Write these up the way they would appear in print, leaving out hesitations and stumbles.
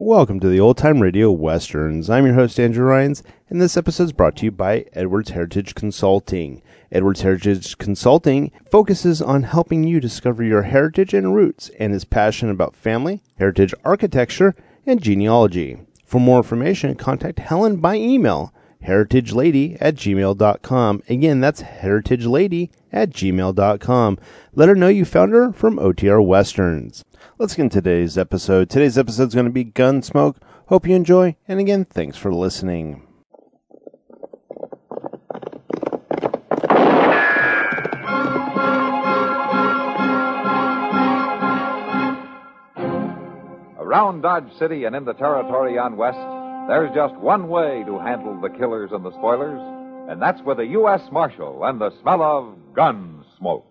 Welcome to the Old Time Radio Westerns. I'm your host, Andrew Rhynes, and this episode is brought to you by Edwards Heritage Consulting. Edwards Heritage Consulting focuses on helping you discover your heritage and roots and is passionate about family, heritage architecture, and genealogy. For more information, contact Helen by email, heritagelady@gmail.com. Again, that's heritagelady@gmail.com. Let her know you found her from OTR Westerns. Let's get into today's episode. Today's episode is going to be Gunsmoke. Hope you enjoy, and again, thanks for listening. Around Dodge City and in the territory on West, there's just one way to handle the killers and the spoilers, and that's with a U.S. Marshal and the smell of gun smoke.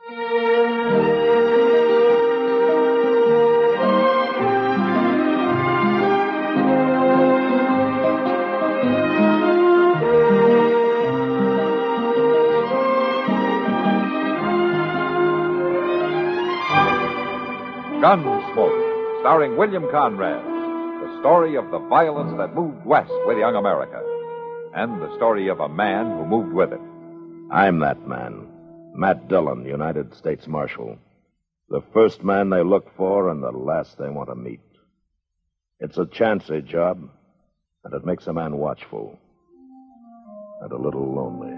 Gunsmoke, starring William Conrad, the story of the violence that moved west with young America, and the story of a man who moved with it. I'm that man, Matt Dillon, United States Marshal. The first man they look for and the last they want to meet. It's a chancy job, and it makes a man watchful and a little lonely.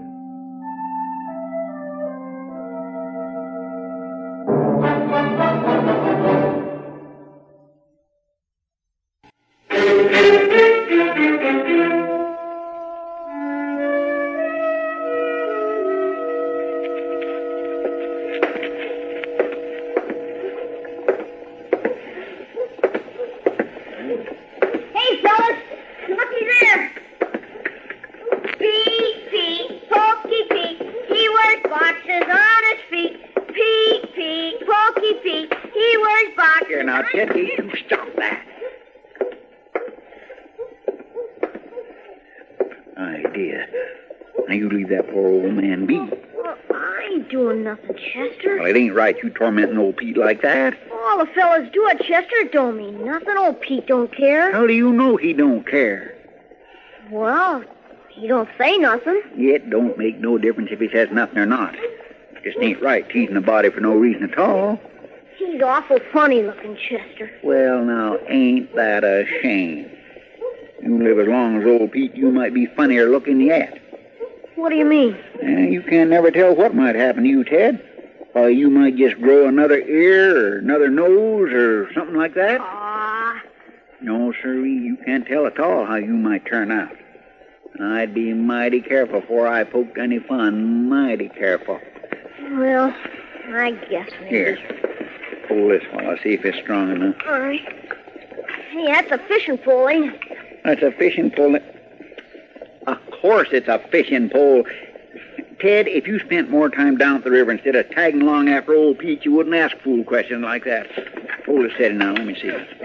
It ain't right you tormenting old Pete like that. All the fellas do it, Chester. It don't mean nothing. Old Pete don't care. How do you know he don't care? Well, he don't say nothing. It don't make no difference if he says nothing or not. Just ain't right teasing a body for no reason at all. He's awful funny looking, Chester. Well, now, ain't that a shame? You live as long as old Pete, you might be funnier looking yet. What do you mean? You can't never tell what might happen to you, Ted. You might just grow another ear or another nose or something like that. No, sirree, you can't tell at all how you might turn out. I'd be mighty careful before I poked any fun, mighty careful. Well, I guess maybe. Here, pull this while I see if it's strong enough. All right. Hey, that's a fishing pole, ain't it? That's a fishing pole. Of course it's a fishing pole. Ted, if you spent more time down at the river instead of tagging along after old Pete, you wouldn't ask fool questions like that. Hold it steady now. Let me see.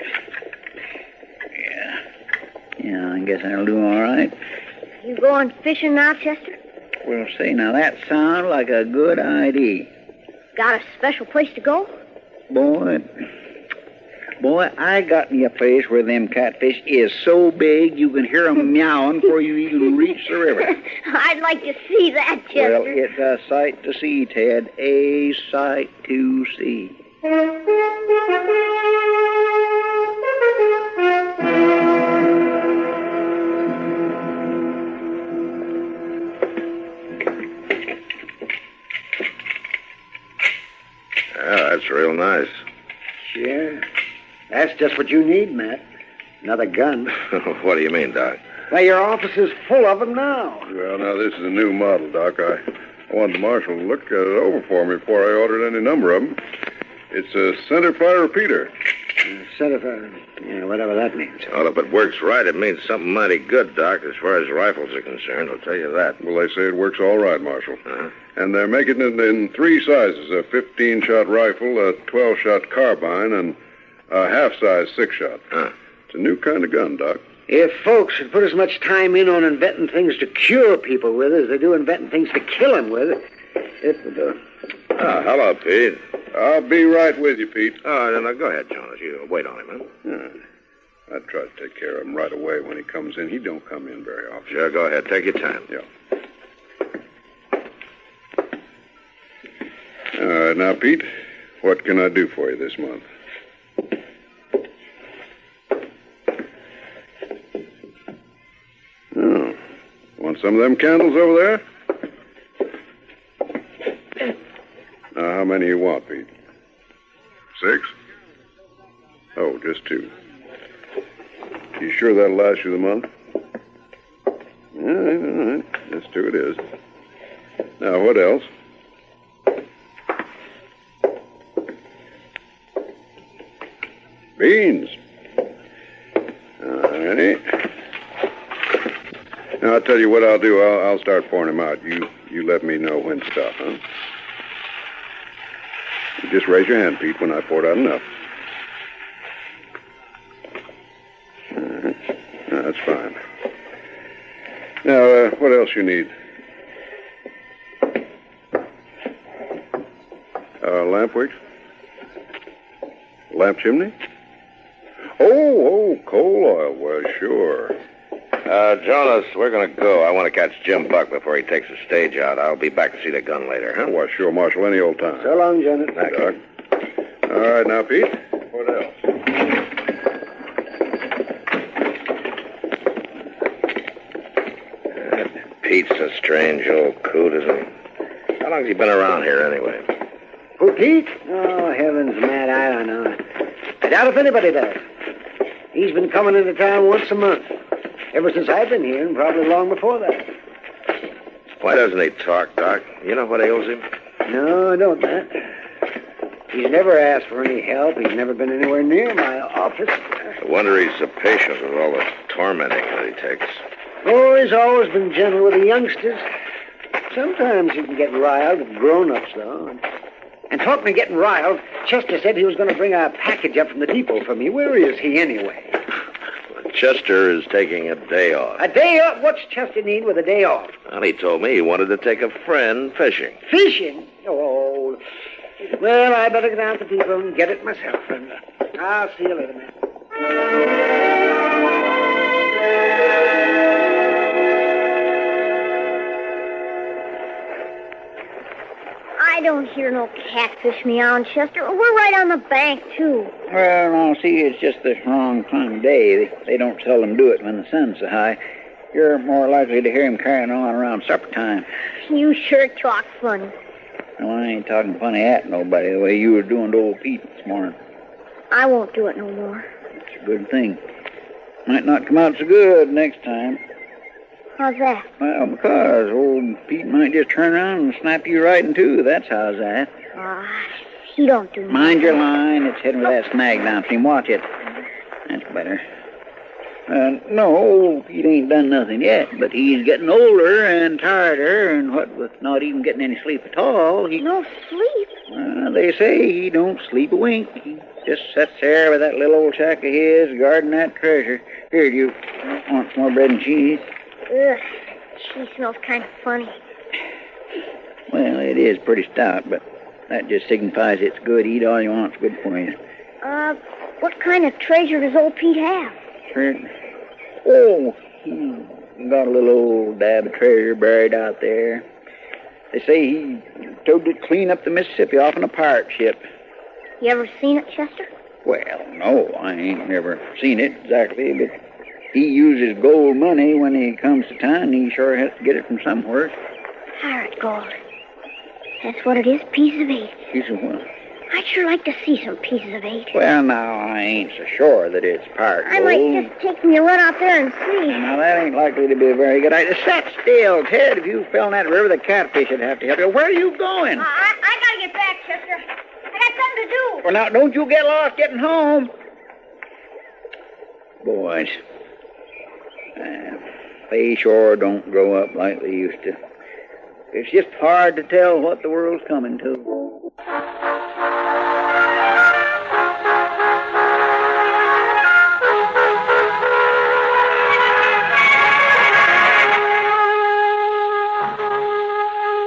Yeah, I guess that'll do all right. You going fishing now, Chester? Well, say, now that sounds like a good idea. Got a special place to go? Boy, I got me a place where them catfish is so big you can hear 'em meowing before you even reach the river. I'd like to see that, Chester. Well, it's a sight to see, Ted. A sight to see. Yeah, that's real nice. Sure. That's just what you need, Matt. Another gun. What do you mean, Doc? Why, your office is full of them now. Well, now, this is a new model, Doc. I wanted the marshal to look it over for me before I ordered any number of them. It's a centerfire repeater. Centerfire. Yeah, whatever that means. Well, if it works right, it means something mighty good, Doc, as far as rifles are concerned. I'll tell you that. Well, they say it works all right, Marshal. Uh-huh. And they're making it in three sizes, a 15-shot rifle, a 12-shot carbine, and a half-size 6-shot. Huh. It's a new kind of gun, Doc. If folks had put as much time in on inventing things to cure people with as they do inventing things to kill them with, it would... Hello, Pete. I'll be right with you, Pete. Oh, then go ahead, Jonas. You wait on him, huh? I'd try to take care of him right away when he comes in. He don't come in very often. Sure, go ahead. Take your time. Yeah. All right, now, Pete, what can I do for you this month? Oh, want some of them candles over there? Now, how many you want, Pete? 6? Oh, just 2. You sure that'll last you the month? All right. Just 2 it is. Now, what else? Beans. All righty. Now, I'll tell you what I'll do. I'll start pouring them out. You let me know when to stop, huh? You just raise your hand, Pete, when I poured out enough. All right. That's fine. Now, what else you need? Lamp wick? Lamp chimney? Oh, coal oil. Well, sure. Jonas, we're going to go. I want to catch Jim Buck before he takes the stage out. I'll be back to see the gun later, huh? Well, sure, Marshal, any old time. So long, Jonas. Thank you. Doc. All right, now, Pete, what else? Pete's a strange old coot, isn't he? How long's he been around here, anyway? Who, Pete? Oh, heavens, Matt, I don't know. I doubt if anybody does. He's been coming into town once a month. Ever since I've been here, and probably long before that. Why doesn't he talk, Doc? You know what ails him? No, I don't, Matt. He's never asked for any help. He's never been anywhere near my office. I wonder he's so patient with all the tormenting that he takes. Oh, he's always been gentle with the youngsters. Sometimes he can get riled with grown-ups, though. And talking of getting riled, Chester said he was going to bring a package up from the depot for me. Where is he, anyway? Chester is taking a day off. A day off? What's Chester need with a day off? Well, he told me he wanted to take a friend fishing. Fishing? Oh, well, I better go down to the depot and get it myself. And I'll see you later, man. I don't hear no catfish meowing, Chester. We're right on the bank, too. Well, no, see, it's just the wrong time of day. They don't seldom do it when the sun's so high. You're more likely to hear him carrying on around supper time. You sure talk funny. No, I ain't talking funny at nobody the way you were doing to old Pete this morning. I won't do it no more. It's a good thing. Might not come out so good next time. How's that? Well, because old Pete might just turn around and snap you right in two. That's how's that. He don't do nothing. Mind your line. It's heading for that snag down from him. Watch it. That's better. No, old Pete ain't done nothing yet, but he's getting older and tireder, and what with not even getting any sleep at all, he... No sleep? They say he don't sleep a wink. He just sits there with that little old shack of his, guarding that treasure. Here, do you want some more bread and cheese? Ugh, she smells kind of funny. Well, it is pretty stout, but that just signifies it's good. Eat all you want. It's good for you. What kind of treasure does old Pete have? Oh, he got a little old dab of treasure buried out there. They say he towed it clean up the Mississippi off on a pirate ship. You ever seen it, Chester? Well, no, I ain't never seen it exactly, but he uses gold money when he comes to town. He sure has to get it from somewhere. Pirate gold. That's what it is, piece of 8. Piece of what? I'd sure like to see some pieces of 8. Well, now, I ain't so sure that it's pirate gold. I might just take me a run out there and see. Now, that ain't likely to be a very good idea. Sit still, Ted. If you fell in that river, the catfish would have to help you. Where are you going? I gotta get back, Chester. I got something to do. Well, now, don't you get lost getting home. Boys, they sure don't grow up like they used to. It's just hard to tell what the world's coming to.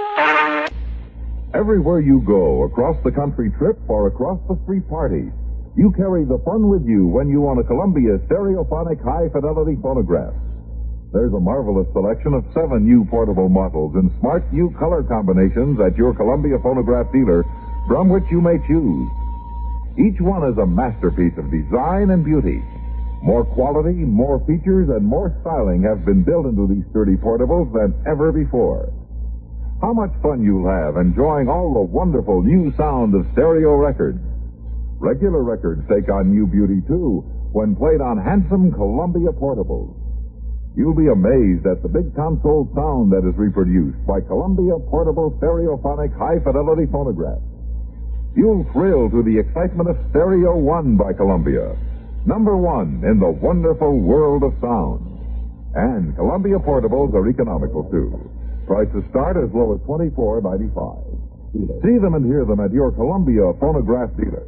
Everywhere you go, across the country trip or across the street party, You carry the fun with you when you own a Columbia stereophonic high-fidelity phonograph. There's a marvelous selection of 7 new portable models in smart new color combinations at your Columbia phonograph dealer, from which you may choose. Each one is a masterpiece of design and beauty. More quality, more features, and more styling have been built into these sturdy portables than ever before. How much fun you'll have enjoying all the wonderful new sound of stereo records. Regular records take on new beauty, too, when played on handsome Columbia portables. You'll be amazed at the big console sound that is reproduced by Columbia portable stereophonic high-fidelity phonographs. You'll thrill to the excitement of Stereo One by Columbia, #1 in the wonderful world of sound. And Columbia portables are economical, too. Prices start as low as $24.95. See them and hear them at your Columbia phonograph dealer.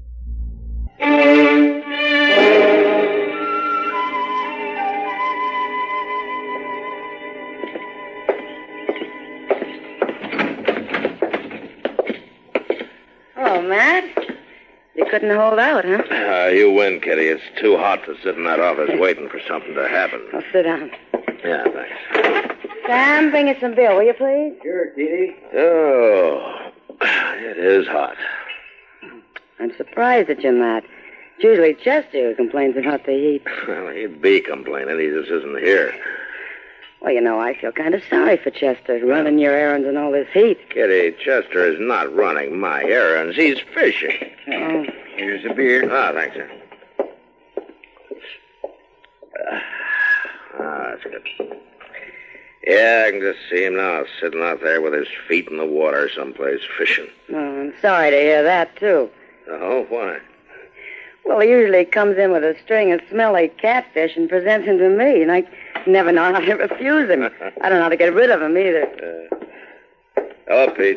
Oh, Matt? You couldn't hold out, huh? You win, Kitty. It's too hot to sit in that office waiting for something to happen. I'll sit down. Yeah, thanks. Sam, bring us some beer, will you, please? Sure, Kitty. Oh, it is hot. I'm surprised at you, Matt. It's usually Chester who complains about the heat. Well, he'd be complaining. He just isn't here. Well, you know, I feel kind of sorry for Chester, running your errands in all this heat. Kitty, Chester is not running my errands. He's fishing. Oh. Here's a beer. Ah, thanks, sir. That's good. Yeah, I can just see him now, sitting out there with his feet in the water someplace, fishing. Oh, I'm sorry to hear that, too. Oh, why? Well, he usually comes in with a string of smelly catfish and presents them to me, and I never know how to refuse him. I don't know how to get rid of him, either. Hello, Pete.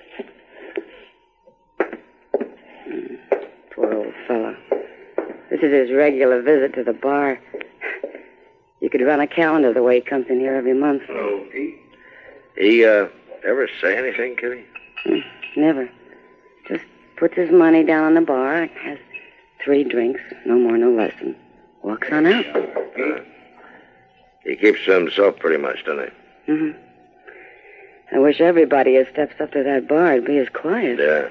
Poor old fella. This is his regular visit to the bar. You could run a calendar the way he comes in here every month. Hello, Pete. He, ever say anything, Kitty? Never. Just puts his money down on the bar, has 3 drinks, no more, no less, and walks on out. He keeps to himself pretty much, doesn't he? Mm-hmm. I wish everybody who steps up to that bar would be as quiet. Yeah.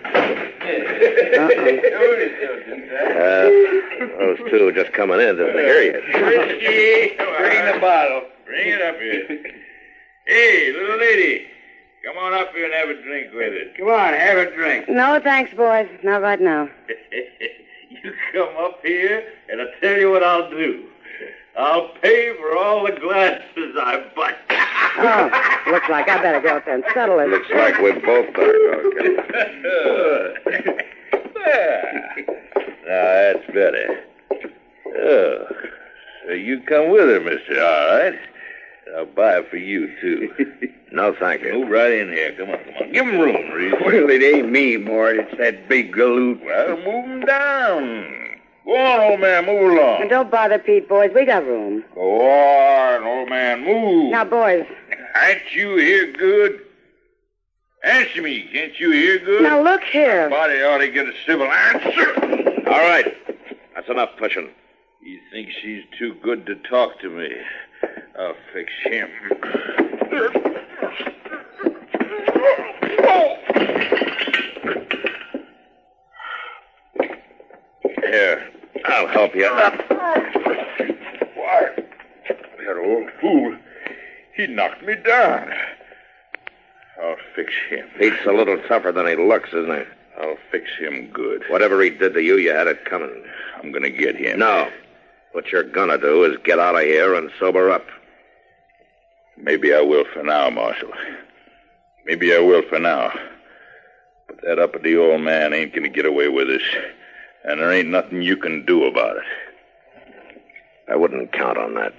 Those two just coming in didn't hear you. Whiskey! Bring the bottle. Bring it up here. Hey, little lady. Come on up here and have a drink with us. Come on, have a drink. No, thanks, boys. Not right now. You come up here, and I'll tell you what I'll do. I'll pay for all the glasses I bought. Oh, looks like I better go up there and settle it. Looks like we both better go, Kitty. Now, that's better. Oh, so you come with her, mister, all right? I'll buy it for you, too. No, thank you. Move right in here. Come on, come on. Give him room, Reese. Well, it ain't me, Mort. It's that big galoot. Well, move him down. Go on, old man. Move along. And don't bother Pete, boys. We got room. Go on, old man. Move. Now, boys. Can't you hear good? Answer me. Can't you hear good? Now, look here. Somebody ought to get a civil answer. All right. That's enough pushing. He thinks he's too good to talk to me. I'll fix him. Here, I'll help you up. Why, that old fool, he knocked me down. I'll fix him. Pete's a little tougher than he looks, isn't he? I'll fix him good. Whatever he did to you, you had it coming. I'm going to get him. No. What you're going to do is get out of here and sober up. Maybe I will for now, Marshal. Maybe I will for now. But that uppity old man ain't going to get away with this. And there ain't nothing you can do about it. I wouldn't count on that.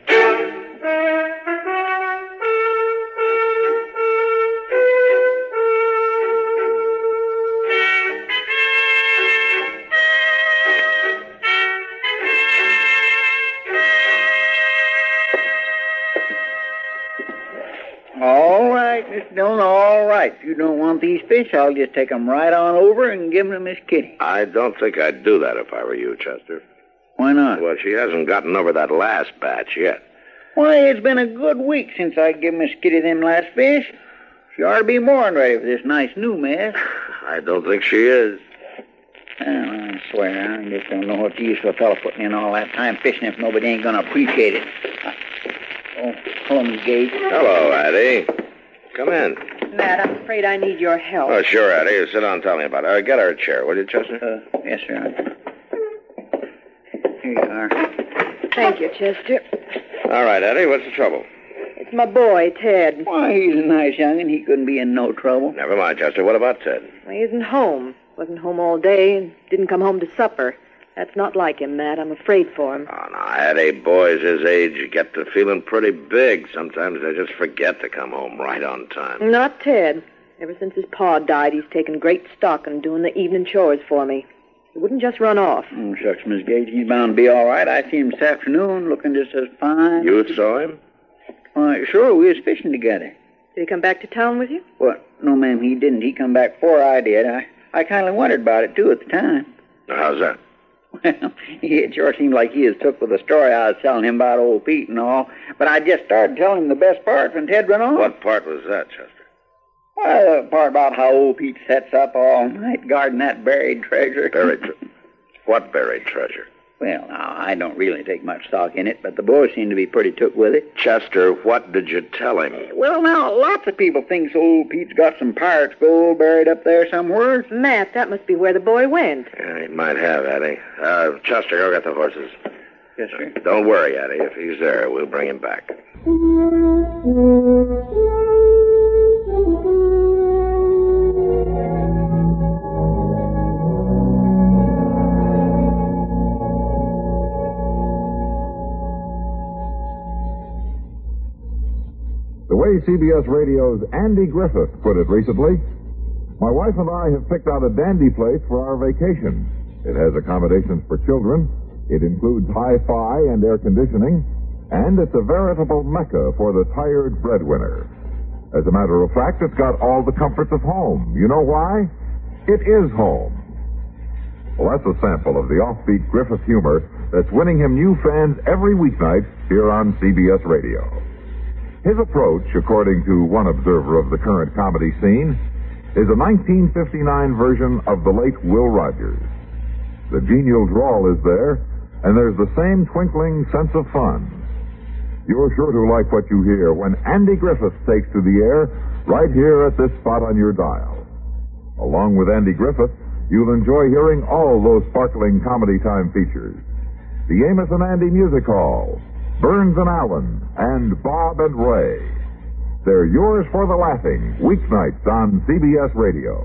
All right, Mr. Dillon, all right. If you don't want these fish, I'll just take 'em right on over and give 'em to Miss Kitty. I don't think I'd do that if I were you, Chester. Why not? Well, she hasn't gotten over that last batch yet. Why, it's been a good week since I give Miss Kitty them last fish. She ought to be more than ready for this nice new mess. I don't think she is. Well, I swear, I just don't know what the use of a fellow putting in all that time fishing if nobody ain't going to appreciate it. Oh, hello, Miss Gage. Hello, Addie. Come in. Matt, I'm afraid I need your help. Oh, sure, Addie. Sit down and tell me about it. Get her a chair, will you, Chester? Yes, sir. Here you are. Thank you, Chester. All right, Addie, what's the trouble? It's my boy, Ted. Why, he's a nice young'un. He couldn't be in no trouble. Never mind, Chester. What about Ted? Well, he isn't home. Wasn't home all day and didn't come home to supper. That's not like him, Matt. I'm afraid for him. Oh, no, Addie, boys his age get to feeling pretty big. Sometimes they just forget to come home right on time. Not Ted. Ever since his pa died, he's taken great stock in doing the evening chores for me. He wouldn't just run off. Oh, shucks, Miss Gage. He's bound to be all right. I seen him this afternoon looking just as fine. You saw him? Why, sure, we was fishing together. Did he come back to town with you? What? No, ma'am, he didn't. He come back before I did. I kind of wondered about it, too, at the time. How's that? Well, it sure seemed like he was took with the story I was telling him about old Pete and all. But I just started telling him the best part when Ted run off. What part was that, Chester? Well, the part about how old Pete sets up all night guarding that buried treasure. What buried treasure? Well, now, I don't really take much stock in it, but the boys seem to be pretty took with it. Chester, what did you tell him? Well, now, lots of people think old Pete's got some pirate's gold buried up there somewhere. Matt, that must be where the boy went. Yeah, he might have, Addie. Chester, go get the horses. Yes, sir. Don't worry, Addie. If he's there, we'll bring him back. The way CBS Radio's Andy Griffith put it recently, my wife and I have picked out a dandy place for our vacation. It has accommodations for children, it includes hi-fi and air conditioning, and it's a veritable mecca for the tired breadwinner. As a matter of fact, it's got all the comforts of home. You know why? It is home. Well, that's a sample of the offbeat Griffith humor that's winning him new fans every weeknight here on CBS Radio. His approach, according to one observer of the current comedy scene, is a 1959 version of the late Will Rogers. The genial drawl is there, and there's the same twinkling sense of fun. You're sure to like what you hear when Andy Griffith takes to the air right here at this spot on your dial. Along with Andy Griffith, you'll enjoy hearing all those sparkling Comedy Time features. The Amos and Andy Music Hall, Burns and Allen, and Bob and Ray. They're yours for the laughing, weeknights on CBS Radio.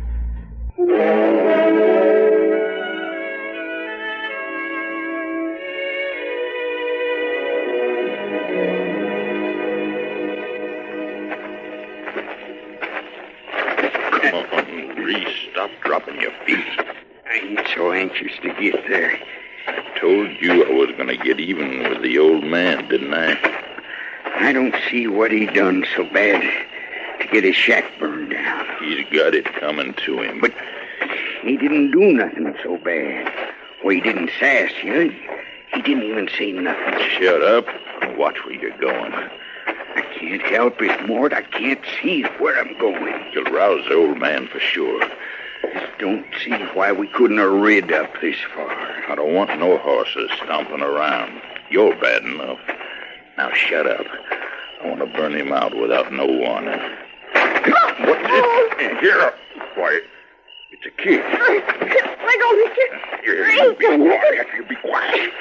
Come on, Reese, stop dropping your feet. I ain't so anxious to get there. Told you I was going to get even with the old man, didn't I? I don't see what he done so bad to get his shack burned down. He's got it coming to him. But he didn't do nothing so bad. Well, he didn't sass you. He didn't even say nothing. Shut up and watch where you're going. I can't help it, Mort. I can't see where I'm going. You'll rouse the old man for sure. Don't see why we couldn't have rid up this far. I don't want no horses stomping around. You're bad enough. Now shut up. I want to burn him out without no warning. What's this? Here. Why, it's a kid. Let go, mister. You be quiet. You be quiet.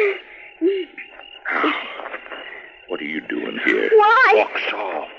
What are you doing here? Why? Walk soft.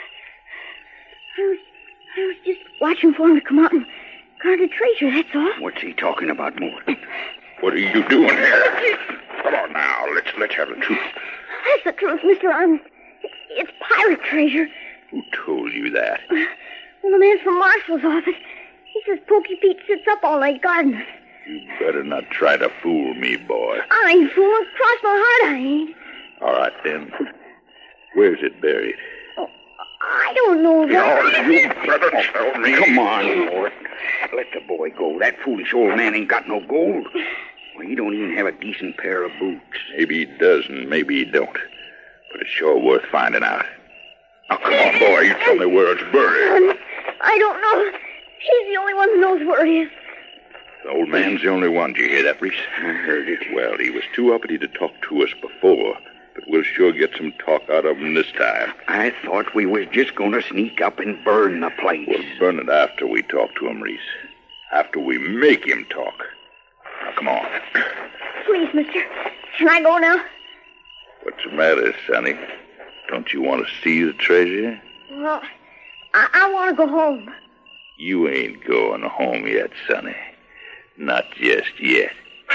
I was just watching for him to come out and guard the treasure, that's all. What's he talking about, Mort? What are you doing here? Come on now, let's have the truth. That's the truth, Mr. Arnold. It's pirate treasure. Who told you that? Well, the man from Marshall's office. He says Pokey Pete sits up all night guarding it. You better not try to fool me, boy. I ain't fooling. Cross my heart, I ain't. All right, then. Where's it buried? Oh, don't know that. Oh, you better tell me. Come on, Mort. Let the boy go. That foolish old man ain't got no gold. Well, he don't even have a decent pair of boots. Maybe he does and maybe he don't. But it's sure worth finding out. Now, come on, boy. You tell me where it's buried. I don't know. She's the only one who knows where it is. The old man's the only one. Did you hear that, Reese? I heard it. Well, he was too uppity to talk to us before. But we'll sure get some talk out of him this time. I thought we was just going to sneak up and burn the place. We'll burn it after we talk to him, Reese. After we make him talk. Now, come on. Please, mister. Can I go now? What's the matter, Sonny? Don't you want to see the treasure? Well, I want to go home. You ain't going home yet, Sonny. Not just yet.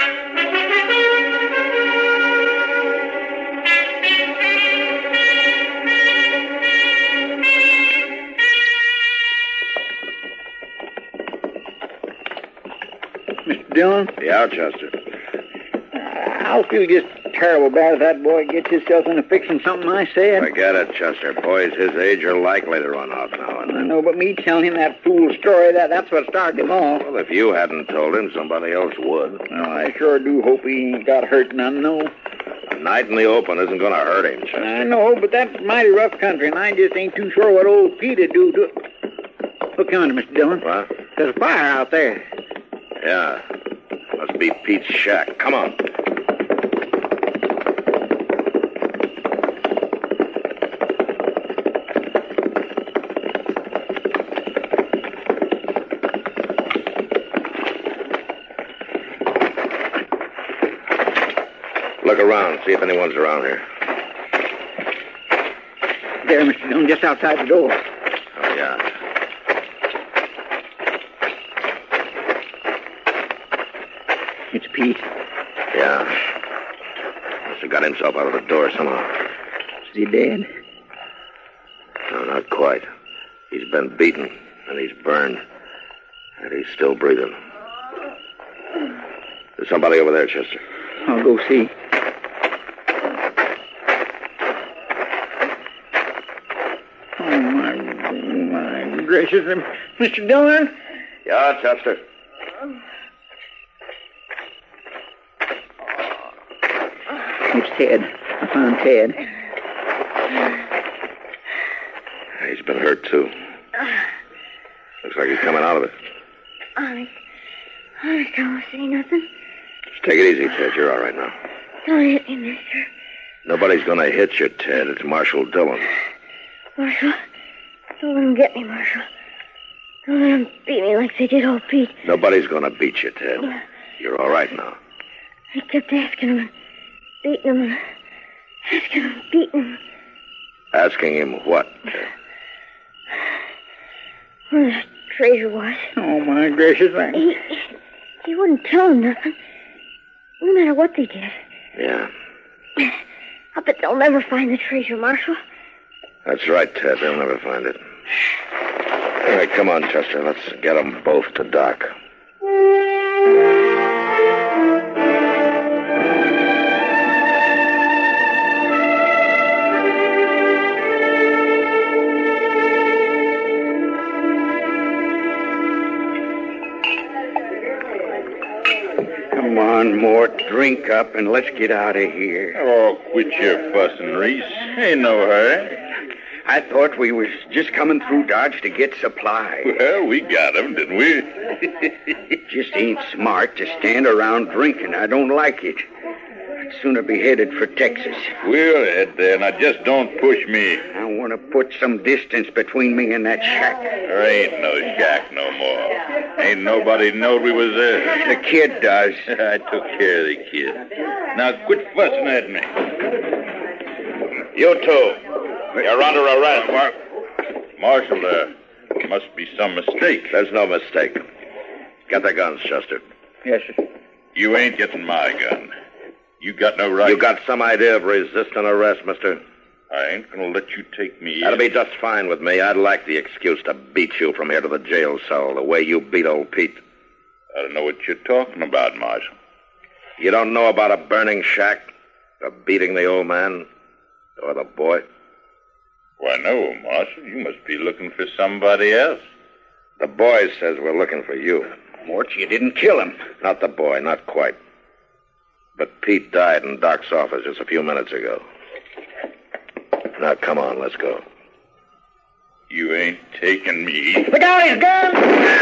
Mr. Dillon? Yeah, Chester. I'll feel just terrible bad if that boy gets himself into fixing something I said. Forget it, Chester. Boys his age are likely to run off now and I then. know, but me telling him that fool story, that's what started him off. Well, if you hadn't told him, somebody else would. Well, I sure do hope he ain't got hurt none, no. A night in the open isn't going to hurt him, Chester. I know, but that's mighty rough country, and I just ain't too sure what old Pete'd do to it. Look yonder, Mr. Dillon. What? There's a fire out there. Yeah. Must be Pete's shack. Come on. Look around, see if anyone's around here. There, Mr. Dillon, just outside the door. Oh, yeah. It's Pete. Yeah. Must have got himself out of the door somehow. Is he dead? No, not quite. He's been beaten, and he's burned. And he's still breathing. There's somebody over there, Chester. I'll go see. Oh, my gracious. Mr. Dillon? Yeah, Chester. It's Ted. I found Ted. He's been hurt, too. Looks like he's coming out of it. Honest, I don't see nothing. Just take it easy, Ted. You're all right now. Don't hit me, mister. Nobody's going to hit you, Ted. It's Marshal Dillon. Marshal, don't let him get me, Marshal. Don't let him beat me like they did old Pete. Nobody's going to beat you, Ted. You're all right now. I kept asking him and beating him and asking him and beating him. Asking him what, Ted? Where that treasure was. Oh, my gracious. He wouldn't tell him nothing. No matter what they did. Yeah. I bet they'll never find the treasure, Marshal. That's right, Ted. They'll never find it. All right, come on, Chester. Let's get them both to Doc. Come on, Mort. Drink up and let's get out of here. Oh, quit your fussing, Reese. Ain't no hurry. I thought we was just coming through Dodge to get supplies. Well, we got 'em, didn't we? It just ain't smart to stand around drinking. I don't like it. I'd sooner be headed for Texas. We'll head there. Now, just don't push me. I want to put some distance between me and that shack. There ain't no shack no more. Ain't nobody knowed we was there. The kid does. I took care of the kid. Now, quit fussing at me. You two. You're under arrest. Marshal, there must be some mistake. There's no mistake. Get the guns, Chester. Yes, sir. You ain't getting my gun. You got no right. You got some idea of resisting arrest, mister? I ain't gonna let you take me That'll in. be just fine with me. I'd like the excuse to beat you from here to the jail cell, the way you beat old Pete. I don't know what you're talking about, Marshal. You don't know about a burning shack, or beating the old man, or the boy? Why, no, Marshal. You must be looking for somebody else. The boy says we're looking for you. Mort, you didn't kill him. Not the boy, not quite. But Pete died in Doc's office just a few minutes ago. Now, come on, let's go. You ain't taking me. Look out, his gun!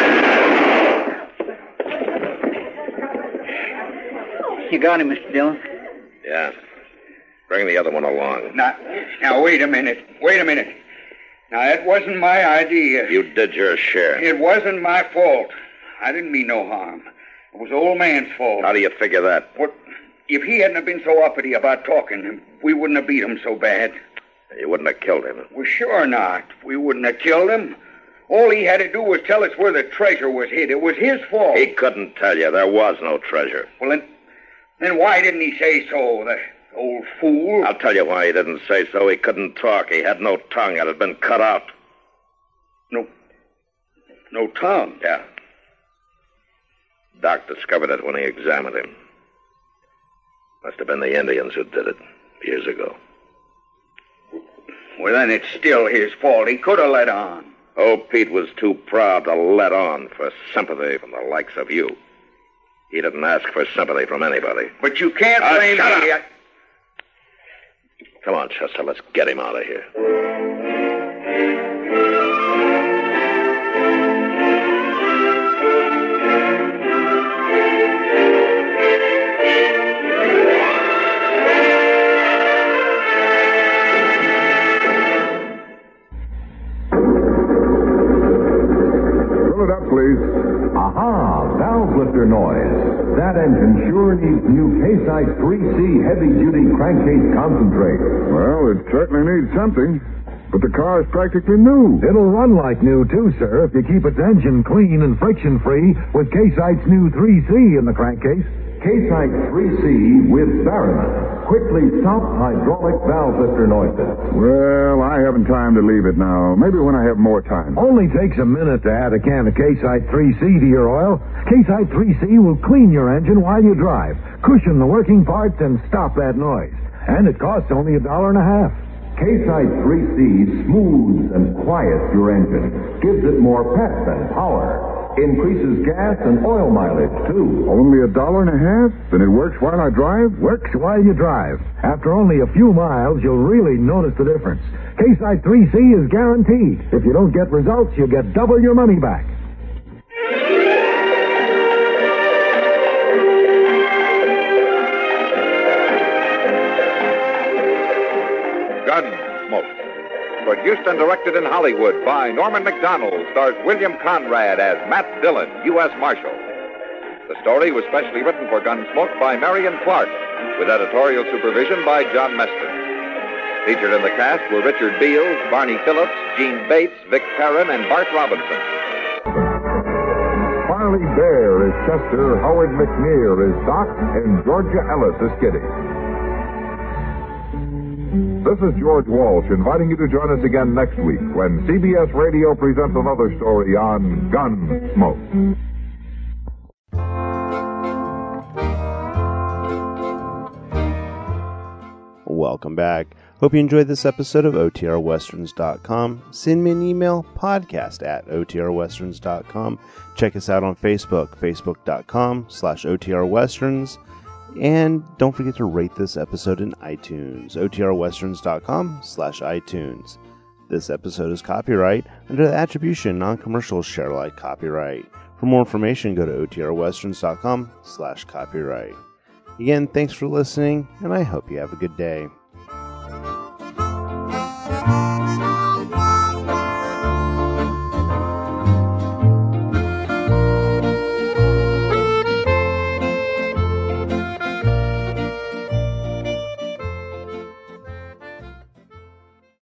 You got him, Mr. Dillon? Yeah. Bring the other one along. Now, wait a minute. Now, that wasn't my idea. You did your share. It wasn't my fault. I didn't mean no harm. It was the old man's fault. How do you figure that? What? If he hadn't have been so uppity about talking, we wouldn't have beat him so bad. You wouldn't have killed him. Well, sure not. We wouldn't have killed him. All he had to do was tell us where the treasure was hid. It was his fault. He couldn't tell you. There was no treasure. Well, then why didn't he say so, the old fool? I'll tell you why he didn't say so. He couldn't talk. He had no tongue. It had been cut out. No tongue? Yeah. Doc discovered it when he examined him. Must have been the Indians who did it years ago. Well, then it's still his fault. He could have let on. Oh, Pete was too proud to let on for sympathy from the likes of you. He didn't ask for sympathy from anybody. But you can't blame shut me. up. Come on, Chester, let's get him out of here. Fill it up, please. Aha, valve lifter noise. That engine sure needs new K-Site 3C heavy-duty crankcase concentrate. Well, it certainly needs something. But the car is practically new. It'll run like new, too, sir, if you keep its engine clean and friction-free with K-Site's new 3C in the crankcase. K-Site 3C with Barrowman. Quickly stop hydraulic valve lifter noises. Well, I haven't time to leave it now. Maybe when I have more time. Only takes a minute to add a can of K-Site 3C to your oil. K-Site 3C will clean your engine while you drive, cushion the working parts, and stop that noise. And it costs only $1.50. K-Site 3C smooths and quiets your engine, gives it more pep and power, increases gas and oil mileage, too. Only $1.50? Then it works while I drive? Works while you drive. After only a few miles, you'll really notice the difference. K-Site 3C is guaranteed. If you don't get results, you get double your money back. Gunsmoke. Produced and directed in Hollywood by Norman Macdonald, stars William Conrad as Matt Dillon, U.S. Marshal. The story was specially written for Gunsmoke by Marion Clark, with editorial supervision by John Meston. Featured in the cast were Richard Beals, Barney Phillips, Gene Bates, Vic Perrin, and Bart Robinson. Farley Bear is Chester, Howard McNear is Doc, and Georgia Ellis is Kitty. This is George Walsh inviting you to join us again next week when CBS Radio presents another story on Gunsmoke. Welcome back. Hope you enjoyed this episode of OTRWesterns.com. Send me an email, podcast@OTRWesterns.com. Check us out on Facebook, facebook.com/OTRWesterns. And don't forget to rate this episode in iTunes, OTRWesterns.com/iTunes. This episode is copyright under the attribution non-commercial share alike copyright. For more information, go to OTRWesterns.com/copyright. Again, thanks for listening, and I hope you have a good day.